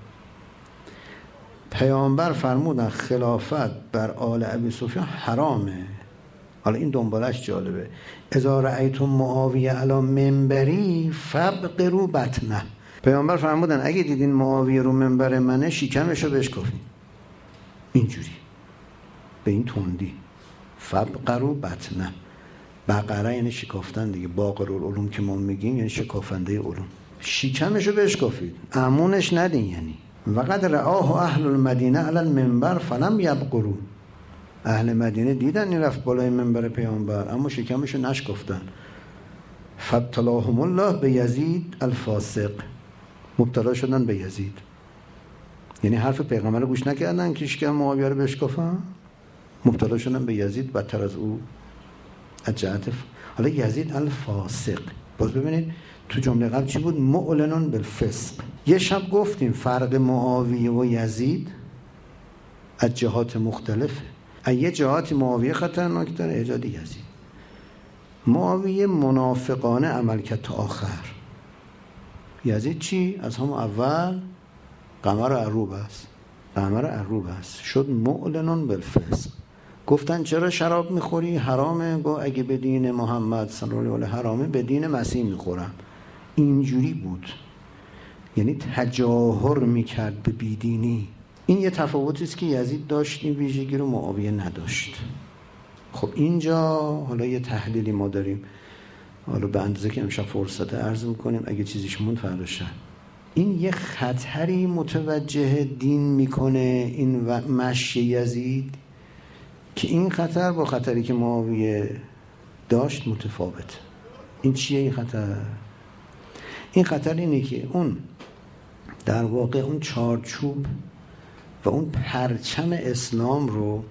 پیامبر فرمودن خلافت بر آل ابی سفیان حرامه. حالا این دنبالش جالبه. اذا رأیتم معاویه علی منبری فابقروا بطنه. پیامبر فرمودن اگه دیدین معاویه رو منبر منه شکمشو بشکافین. اینجوری به این تندی. فابقروا بطنه. بقره یعنی شکافتن دیگه. باقرالعلوم که ما میگیم یعنی شکافنده علوم. شکمشو بشکافید، امونش ندین. یعنی وقد رآه اهل المدینه علی المنبر فلم یبقروا. اهل مدینه دیدن این رفت بالای منبر پیامبر اما شکمشو نشکفتن. فابتلاهم الله به یزید الفاسق. مبتلا شدن به یزید، یعنی حرف پیغمبر رو گوش نکردن که شکم معاویه رو بشکافن، مبتلا شدن به یزید بدتر از او از جهت. حالا یزید الفاسق، باز ببینید تو جمله قبل چی بود؟ معلنون بالفسق. یه شب گفتیم فرق معاویه و یزید از جهات مختلفه. از یه جهاتی معاویه خطرناک داره، یه جهاتی یزید. معاویه منافقانه عمل کرد تا آخر. یزید چی؟ از همون اول قمر عروب است، قمر عروب است، شد معلنون بالفسق. گفتن چرا شراب میخوری؟ حرامه. گو اگه به دین محمد صلی الله علیه و حرامه، به دین مسیح میخورم. اینجوری بود، یعنی تجاهر میکرد به بیدینی. این یه تفاوتی است که یزید داشت، این ویژگی رو معاویه نداشت. خب اینجا حالا یه تحلیلی ما داریم، حالا به اندازه که امشب فرصت عرض میکنیم، اگه چیزیش مون فردا شد. این یه خطری متوجه دین میکنه این و مشی یزید، که این خطر با خطری که معاویه داشت متفاوت. این چیه این خطر؟ این خطر اینه که اون در واقع اون چارچوب و اون پرچم اسلام رو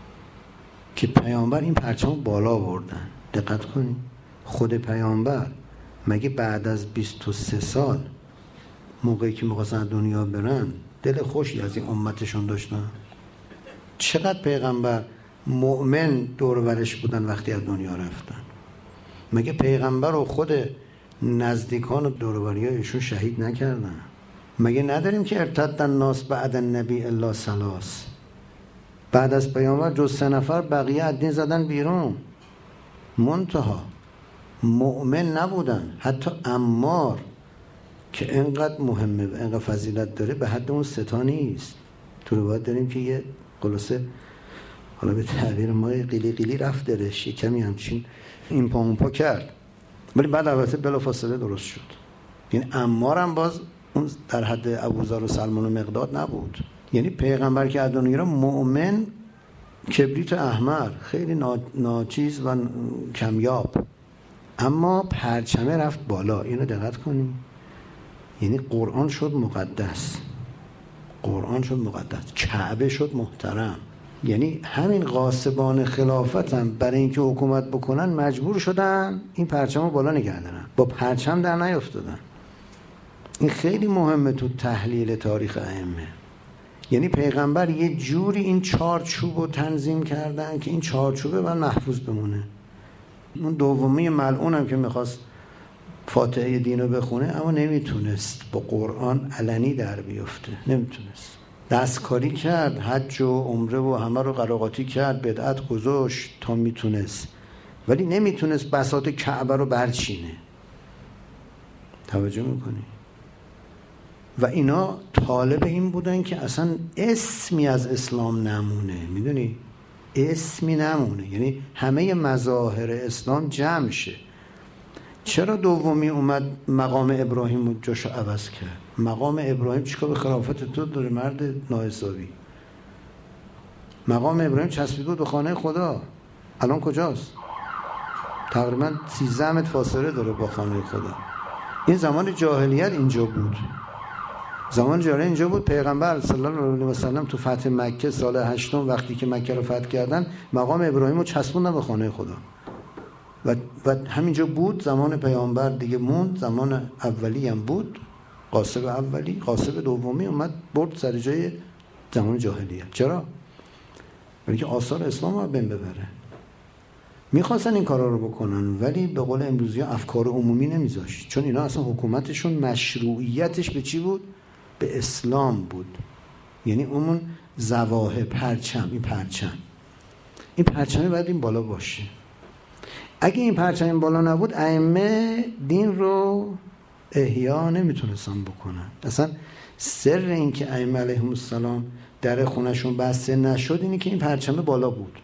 که پیامبر این پرچم بالا بردن. دقت کنید، خود پیامبر مگه بعد از بیست و سه سال موقعی که می‌خواستن دنیا برن دل خوشی از این امتشون داشتن؟ چقدر پیغمبر مؤمن دور و برش بودن وقتی از دنیا رفتن؟ مگه پیغمبر و خود نزدیکان و دور و بریایشون شهید نکردن؟ مگه نداریم که ارتد الناس بعد النبی الا ثلاث؟ بعد از پیامبر جز سه نفر بقیه از دین زدن بیرون. منتها مؤمن نبودن. حتی عمار که انقدر مهمه و انقدر فضیلت داره به حد اون سه تا نیست. تو روایت داریم که یه خلاصه، حالا به تعبیر ما قیلی قیلی رفت درش، یه کمی همچین این پا اون پا کرد، ولی بعد البته بلافاصله درست شد. یعنی عمار هم باز اون در حد ابوذر و سلمان و مقداد نبود. یعنی پیغمبر که از دنیا مؤمن کبریت احمر، خیلی ناچیز و کمیاب، اما پرچمه رفت بالا. اینو دقت کنیم. یعنی قرآن شد مقدس، قرآن شد مقدس، کعبه شد محترم. یعنی همین غاصبان خلافت هم برای اینکه حکومت بکنن مجبور شدن این پرچم رو بالا نگه دارن، با پرچم در نیافتادن. این خیلی مهمه تو تحلیل تاریخ ائمه. یعنی پیغمبر یه جوری این چارچوب رو تنظیم کردن که این چارچوبه باید محفوظ بمونه. اون دومی ملعون هم که میخواست فاتحه دین رو بخونه اما نمیتونست با قرآن علنی در بیفته، نمیتونست. دستکاری کرد، حج و عمره و همه رو قراقاتی کرد، بدعت گذاشت تا میتونست، ولی نمیتونست بساط کعبه رو برچینه. توجه میکنی؟ و اینا طالب این بودن که اصلا اسمی از اسلام نمونه. میدونی؟ اسمی نمونه، یعنی همه مظاهر اسلام جمع شه. چرا دومی اومد مقام ابراهیم رو جاشو عوض کرد؟ مقام ابراهیم چیکار به خلافت تو داره مرد ناحسابی؟ مقام ابراهیم چسبید بود به خانه خدا، الان کجاست؟ تقریبا سیزده متر فاصله داره با خانه خدا. این زمان جاهلیت اینجا بود، زمان جاهلیت اینجا بود. پیغمبر صلی الله علیه و سلم تو فتح مکه سال هشتم وقتی که مکه رو فتح کردن مقام ابراهیم رو چسبوندن به خانه خدا و, و همینجا بود. زمان پیامبر دیگه موند، زمان اولی هم بود، قاسب اولی، قاسب دومی اومد برد سر جای زمان جاهلیت. چرا؟ برای که آثار اسلام رو بین ببره. میخواستن این کارا رو بکنن ولی به قول امروزی ها افکار عمومی نمیذاشت، چون اینا اصلا حکومتشون مشروعیتش به چی بود؟ به اسلام بود. یعنی اون زواهر پرچم، این پرچم این پرچمی باید این بالا باشه. اگه این پرچم این بالا نبود ائمه دین رو احیا نمیتونستن بکنن. اصلا سر این که ائمه علیهم السلام در خونشون بسته نشد اینی که این پرچم بالا بود.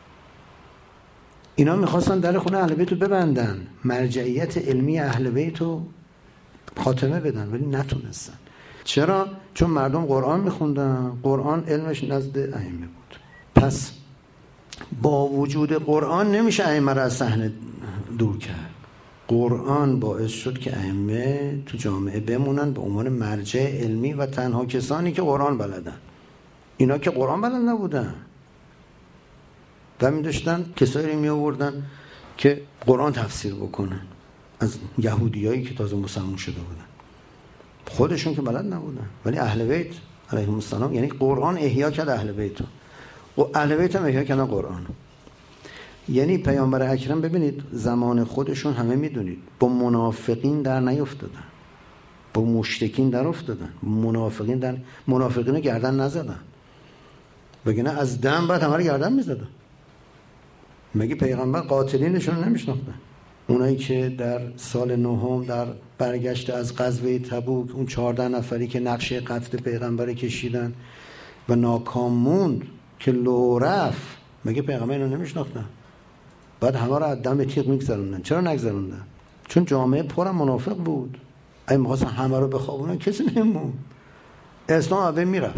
اینا میخواستن در خونه اهل بیت رو ببندن، مرجعیت علمی اهل بیت رو خاتمه بدن، ولی نتونستن. چرا؟ چون مردم قرآن میخوندن، قرآن علمش نزد ائمه بود. پس با وجود قرآن نمیشه ائمه را از صحنه دور کرد. قرآن باعث شد که ائمه تو جامعه بمونن به عنوان مرجع علمی و تنها کسانی که قرآن بلدن. اینا که قرآن بلد نبودن و می داشتن کسایی رو می آوردن که قرآن تفسیر بکنن از یهودیایی که تازه مسلمان شده بودن، خودشون که بلد نبودن. ولی اهل بیت علیهم السلام، یعنی قرآن احیا کرد اهل بیت و اهل بیت هم احیا کردن قرآن. یعنی پیامبر اکرم ببینید زمان خودشون همه میدونید با منافقین در نیفتادن، با مشرکین در افتادن، منافقین در منافقین رو گردن نزدن، بگنه از دم بعد همه رو گردن میزدن. مگه پیغمبر قاتلینشون رو نمیشناختن؟ اونایی که در سال نهم در برگشت از غزوه تبوک اون چهارده نفری که نقشه قتل پیغمبر کشیدن و ناکام موند که لو رفت، مگه پیغمبر اینو نمیشناختن؟ بعد همه رو از دم تیغ میگذروندن. چرا نگذروندن؟ چون جامعه پر منافق بود. اگه می‌خواستن همه رو بخوابونن کسی نموند. اسلام اول میرفت.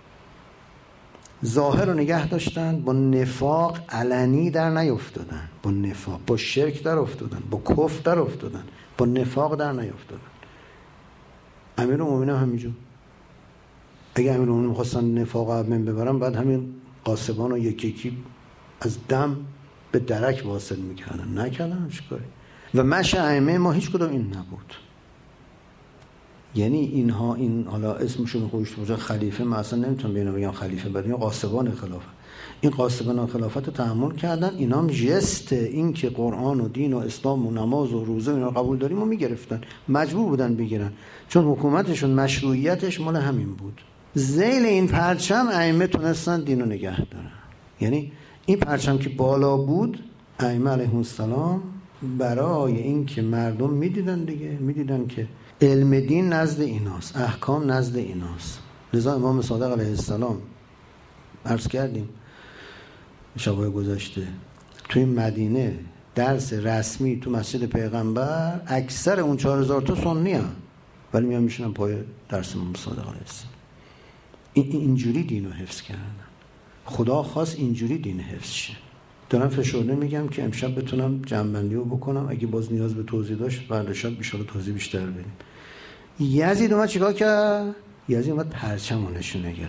ظاهر رو نگه داشتن، با نفاق علنی در نیفتادن، با نفاق، با شرک در افتادن، با کفر در افتادن، با نفاق در نیفتادن. امیرالمومنین همینجور. اگه امیرالمومنین می‌خواستن نفاق از بین ببرن، بعد همین قاسبان رو یکی یکی از دم به درک واصل میکردن. نکردن چیکاری؟ و مش ائمه ما هیچ کدوم این نبود. یعنی اینها این حالا اسمشون خودش بوده خلیفه، من اصلا نمیتونم به اینا بگم خلیفه، بعد این قاسبان خلافت، این قاسبان خلافت رو تحمل کردن. اینا هم جست این که قرآن و دین و اسلام و نماز و روزه اینا قبول داریم و میگرفتن، مجبور بودن بگیرن، چون حکومتشون مشروعیتش مال همین بود. ذیل این پرچم ائمه تونستن دینو نگه دارن. یعنی این پرچم که بالا بود، ائمه علیهم السلام برای این که مردم میدیدن دیگه، میدیدن که علم دین نزد ایناست، احکام نزد ایناست. لذا امام صادق علیه السلام عرض کردیم شبای گذشته توی مدینه درس رسمی تو مسجد پیغمبر، اکثر اون چهار هزار تا سنی هم، ولی میان میشونن پای درس امام صادق علیه السلام. این اینجوری دینو حفظ کردن. خدا خواست اینجوری دین حفظ شه. دارم فشرده میگم که امشب بتونم جمع‌بندی رو بکنم، اگه باز نیاز به توضیح داشت بعد شب ان شاءالله توضیح بیشتر بدیم. یزید اومد چیکار کرد؟ یزید اومد پرچم رو نشونه گرفت.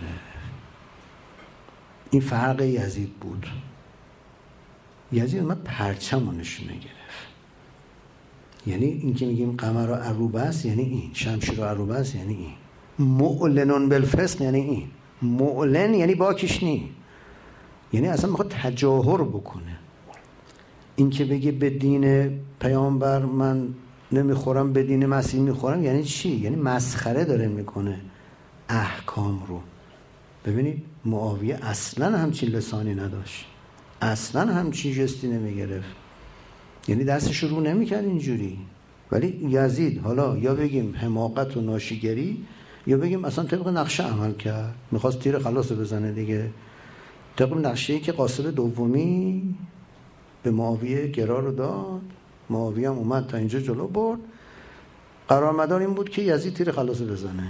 این فرق یزید بود. یزید اومد پرچم رو نشونه گرفت. یعنی این که میگیم قمر و عروبه است یعنی این، شمشیر و عروبه است یعنی این، معلنون بالفسق یعنی این. معلن یعنی باکش نی، یعنی اصلا میخواد تجاهر بکنه. این که بگه به دین پیامبر من نمیخورم، به دین مسیح میخورم، یعنی چی؟ یعنی مسخره داره میکنه احکام رو. ببینید معاویه اصلا همچین لسانی نداشت، اصلا همچین جستی نمیگرفت، یعنی دستش رو نمیکرد اینجوری. ولی یزید حالا یا بگیم حماقت و ناشیگری یا بگیم اصلا طبق نقشه عمل کرد، میخواست تیر خلاص بزنه دیگه، طبق نقشه‌ای که قاسم دومی به معاویه گرا رو داد. معاویه هم اومد تا اینجا جلو برد. قرار مدار این بود که یزید تیر خلاص بزنه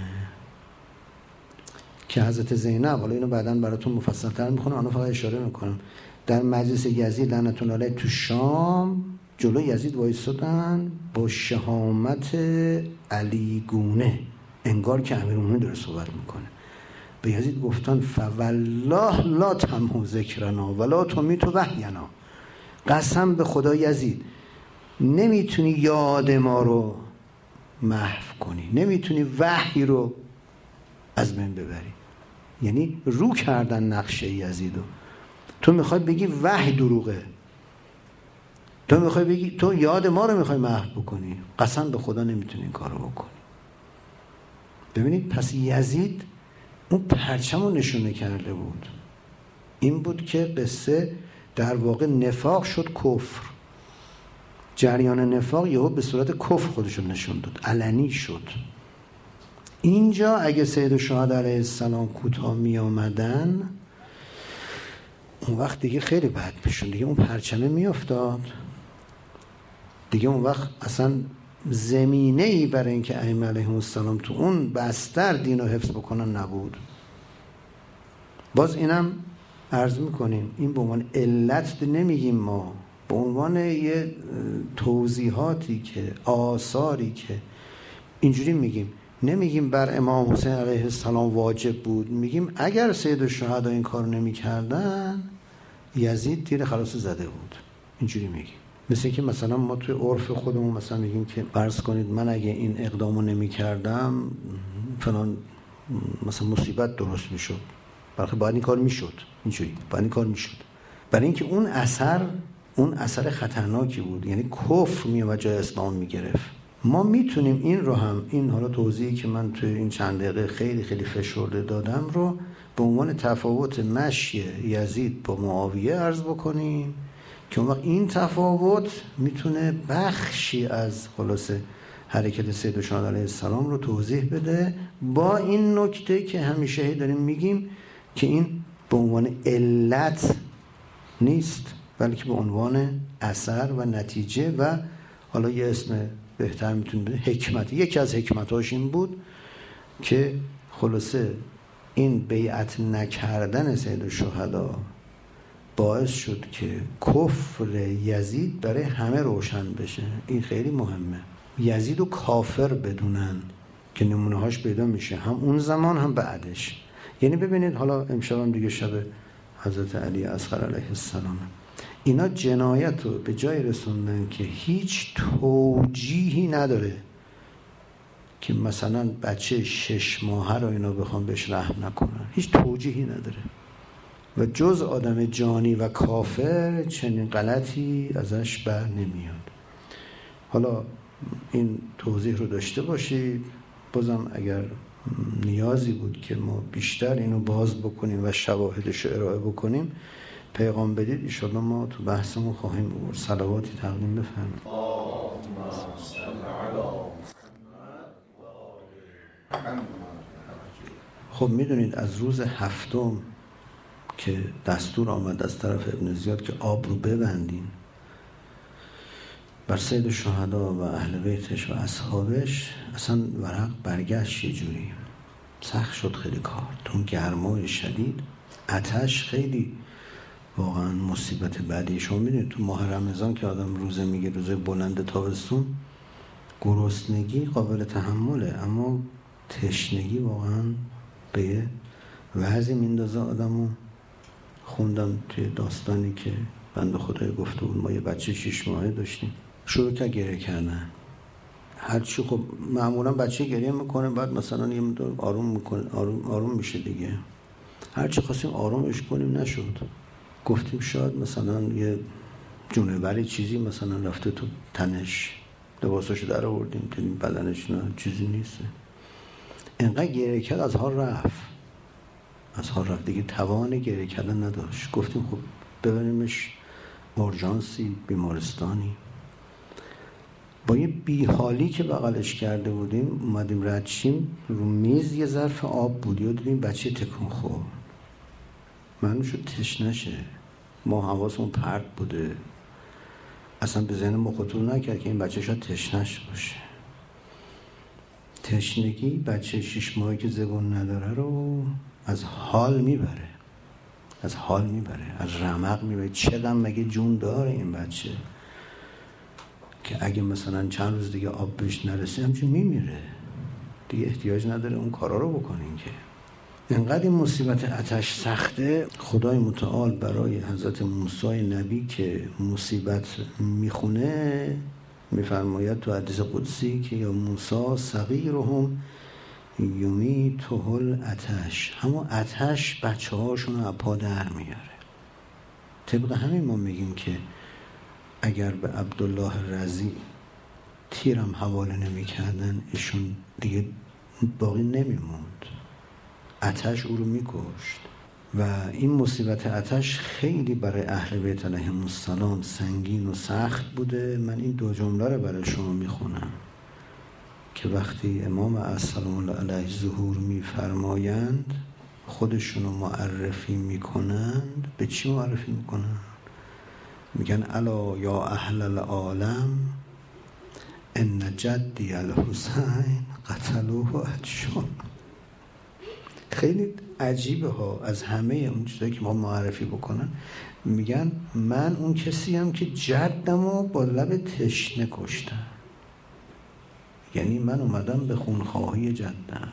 که حضرت زینب، حالا اینو بعداً براتون مفصل‌تر میخونم، انا فقط اشاره میکنم، در مجلس یزید لعنت الله علیه تو شام جلو یزید وایسادن با شهامت علی گونه، انگار که امیرالمومنین داره صحبت میکنه. به یزید گفتن فوالله لا تمحو ذکرنا ولا تمیت وحینا، قسم به خدا یزید نمیتونی یاد ما رو محو کنی، نمیتونی وحی رو از بین ببری. یعنی رو کردن نقشه یزیدو. تو میخوای بگی وحی دروغه، تو میخوای بگی تو یاد ما رو میخوای محو بکنی، قسم به خدا نمیتونی این کارو بکنی. ببینید پس یزید اون پرچم رو نشونه کرده بود. این بود که قصه در واقع نفاق شد کفر، جریان نفاق یهو به صورت کفر خودشون نشون داد، علنی شد. اینجا اگه سید الشهدا علیه السلام کوتاه می آمدن اون وقت دیگه خیلی بد میشون، دیگه اون پرچمه می افتاد دیگه، اون وقت اصلا زمینه‌ای برای اینکه ائمه علیهم السلام تو اون بستر دین رو حفظ بکنن نبود. باز اینم عرض میکنیم این به عنوان علت نمیگیم، ما به عنوان یه توضیحاتی که آثاری که اینجوری میگیم، نمیگیم بر امام حسین علیه السلام واجب بود، میگیم اگر سید الشهدا این کار نمیکردن یزید تیر خلاص زده بود، اینجوری میگیم. مثل که مثلا ما توی عرف خودمون مثلا میگیم که فرض کنید من اگه این اقدامو نمیکردم فلان مثلا مصیبت درست میشد، برخی باید این کار میشد، اینجوری باید این کار میشد، برای اینکه اون اثر اون اثر خطرناکی بود، یعنی کفر میومد جای اسلام میگرفت. ما میتونیم این رو هم، این حالا توضیحی که من توی این چند دقیقه خیلی خیلی فشرده دادم رو به عنوان تفاوت مشی یزید با معاویه عرض بکنیم که اون وقت این تفاوت میتونه بخشی از خلاصه حرکت سید الشهدا علیه السلام رو توضیح بده، با این نکته که همیشه داریم میگیم که این به عنوان علت نیست بلکه به عنوان اثر و نتیجه و حالا یه اسم بهتر میتونه بده حکمت. یکی از حکمتاش این بود که خلاصه این بیعت نکردن سید الشهدا باعث شد که کفر یزید برای همه روشن بشه. این خیلی مهمه، یزید رو کافر بدونن که نمونه هاش پیدا میشه هم اون زمان هم بعدش. یعنی ببینید حالا امشب هم دیگه شب حضرت علی اصغر علیه السلام، اینا جنایت رو به جای رسوندن که هیچ توجیهی نداره که مثلا بچه شش ماهه رو اینا بخوام بهش رحم نکنن، هیچ توجیهی نداره و جز آدم جانی و کافر چنین غلطی ازش بر نمیاد. حالا این توضیح رو داشته باشید. بازم اگر نیازی بود که ما بیشتر اینو باز بکنیم و شواهدش رو ارائه بکنیم پیغام بدید، انشاءالله ما تو بحثمون خواهیم بود. صلواتی تقدیم بفرمایید. خب میدونید از روز هفتم که دستور آمد از طرف ابن زیاد که آب رو ببندین بر سید الشهدا و اهل بیتش و اصحابش، اصلا ورق برگشت یه جوری سخت شد خیلی کار، تو گرمای شدید، آتش خیلی واقعا مصیبت بعدی. شما میدونید تو ماه رمضان که آدم روزه میگه، روزه بلند تابستون، گرسنگی قابل تحمله اما تشنگی واقعا به یه وضعی میندازه آدمو. خوندم توی داستانی که بنده خدای گفته بود ما یه بچه شش ماهه داشتیم، شروع کرد گریه کردن. هرچی خب معمولا بچه گریه میکنه بعد مثلا یه مدار آروم میکنه، آروم آروم میشه دیگه. هرچی خواستیم آرومش کنیم نشد. گفتیم شاید مثلا یه جونوری چیزی مثلا رفته تو تنش، لباساشو در آوردیم دیدیم بدنش نه چیزی نیست. انقدر گریه کرد از حال رفت، از حال رفت دیگه، توان گریه کردن نداشت. گفتیم خب ببریمش اورژانسی، بیمارستانی. با یه بیحالی که بغلش کرده بودیم اومدیم رد شیم، رو میز یه ظرف آب بود، یا دیدیم بچه تکون خورد. معلوم شد تشنشه. ما حواسمون پرت بوده، اصلا به ذهن ما خطور نکرد که این بچه شاید تشنش باشه. تشنگی بچه شش ماهی که زبون نداره رو از حال میبره، از حال میبره، از رمق میبره. چقدر مگه جون داره این بچه که اگه مثلا چند روز دیگه آب بهش نرسه همچون میمیره دیگه، احتیاج نداره اون کارا رو بکنین که. انقدر این مصیبت آتش سخته، خدای متعال برای حضرت موسی نبی که مصیبت میخونه میفرماید تو حدیث قدسی که یا موسی صغیرهم یمیتهم العطش، همون آتش بچه هاشون رو پا در میاره. طبق همین ما میگیم که اگر به عبدالله رضی تیرم حواله نمی کردن ایشون دیگه باقی نمیموند، آتش او رو میکشت. و این مصیبت آتش خیلی برای اهل بیت علیهم السلام سنگین و سخت بوده. من این دو جمله رو برای شما میخونم که وقتی امام السلام الله علیه ظهور میفرمایند خودشونو معرفی میکنند. به چی معرفی میکنند؟ میگن الا یا اهل العالم ان جدی الحسین قتلوه عطشان. خیلی عجیبه ها، از همه اون چیزایی که ما معرفی بکنن میگن من اون کسی هم که جدمو با لب تشنه کشتم، یعنی من اومدم به خونخواهی جدم.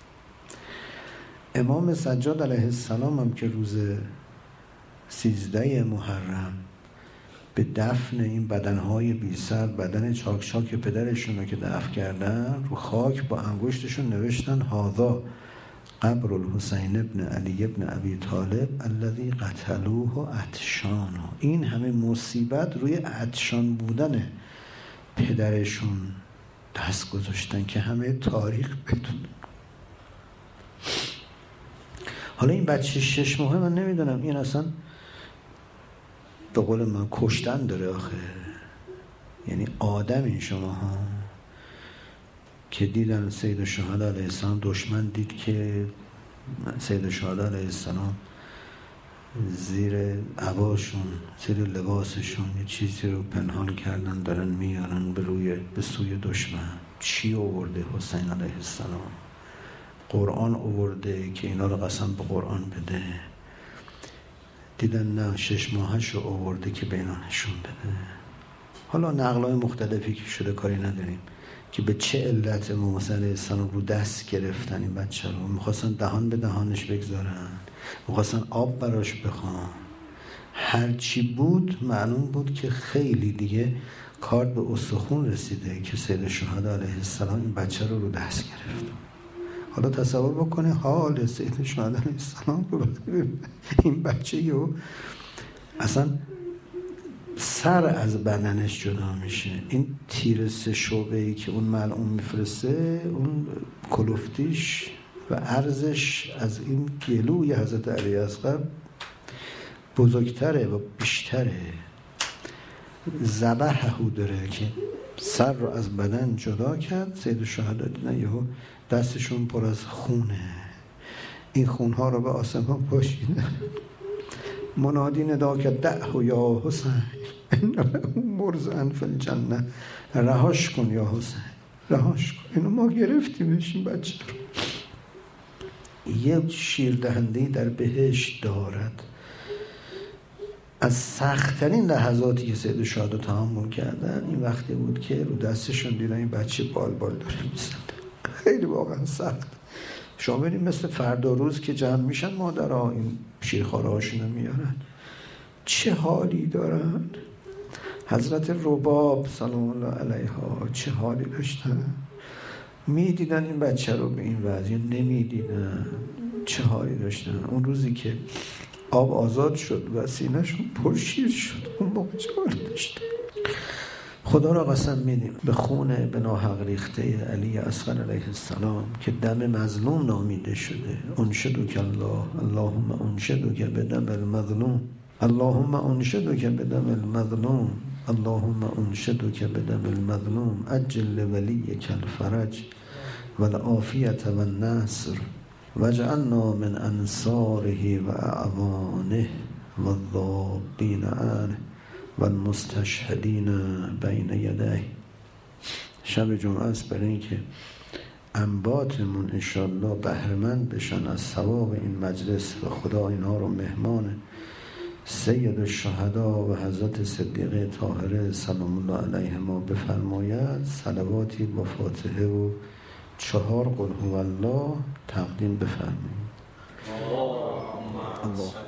امام سجاد علیه السلام هم که روز سیزده محرم به دفن این بدنهای بی سر، بدن چاک چاک پدرشون رو که دفن کردن، رو خاک با انگشتشون نوشتن هذا قبر الحسین ابن علی ابن ابی طالب الذی قتلوه عطشان. این همه مصیبت روی عطشان بودن پدرشون دست گذاشتن که همه تاریخ بدونه. حالا این بچه شش ماهه من نمیدونم این اصلا به قول من کشتن داره آخه، یعنی آدم این شما ها که دیدن سید الشهدا علیه السلام، دشمن دید که سید الشهدا علیه السلام زیر عباشون، زیر لباسشون یه چیزی رو پنهان کردن دارن میارن به روی به سوی دشمن. چی آورده حسین علیه السلام؟ قرآن آورده که اینا رو قسم به قرآن بده. دیدن نه، شش ماهش رو آورده که به اینا نشون بده. حالا نقلای مختلفی که شده کاری نداریم که به چه علت موسی علیه السلام رو دست گرفتن این بچه رو، میخواستن دهان به دهانش بگذارن، میخواستن آب براش بخوان. هر چی بود معلوم بود که خیلی دیگه کار به استخون رسیده که سید الشهدا علیه السلام این بچه رو رو دست گرفت. حالا تصور بکنه حال سید الشهدا علیه السلام رو این بچه رو اصلا سر از بدنش جدا میشه. این تیر سه شعبه‌ای که اون ملعون میفرسته، اون کلفتیش و عرضش از این گلوی حضرت علی اصغر بزرگتره و بیشتره. ذبحه داره که سر رو از بدن جدا کرد. سید الشهدا دیدن یهو دستشون پر از خونه، این خونها رو به آسمان پاشیده. منادی ندا که دعه یا حسین انه مرزن فی الجنه، رهاش کن یا حسین، رهاش کن. اینو ما گرفتیمش این بچه رو. یه شیر دهندهی در بهشت دارد. از سخت‌ترین لحظاتی که سید الشهدا تحمل کردن این وقتی بود که رو دستشون دیدن این بچه بال بال داره میزنه. خیلی واقعا سخت. شما بریم مثل فردا روز که جمع میشن مادرها این شیرخواره هاشونو میارن، چه حالی دارن. حضرت رباب سلام الله علیها چه حالی داشتن. میدیدن این بچه رو به این وضع، نمیدیدن چه حالی داشتن. اون روزی که آب آزاد شد و سینه‌شون پرشیر شد، اون موقع چه حالی داشتن. خدا را قسم میدیم به خون به ناحق ریخته علی اصغر علیه السلام که دم مظلوم نامیده شده. انشدک الله، اللهم انشدک بدم المظلوم، اللهم انشدک بدم المظلوم، اللهم انشدک بدم المظلوم، عجل ولیک الفرج والعافیة والنصر واجعلنا من انصاره و اعوانه والذابین عنه والمستشهدین بین یدیه. شب جمعه است برای اینکه انباتمون انشاءالله بهره‌مند بشن از ثواب این مجلس و خدا اینها رو مهمان سید الشهدا و حضرت صدیقه طاهره سلام الله علیه ما بفرماید. صلواتی با فاتحه و چهار قل هو الله تقدیم بفرمایید. الله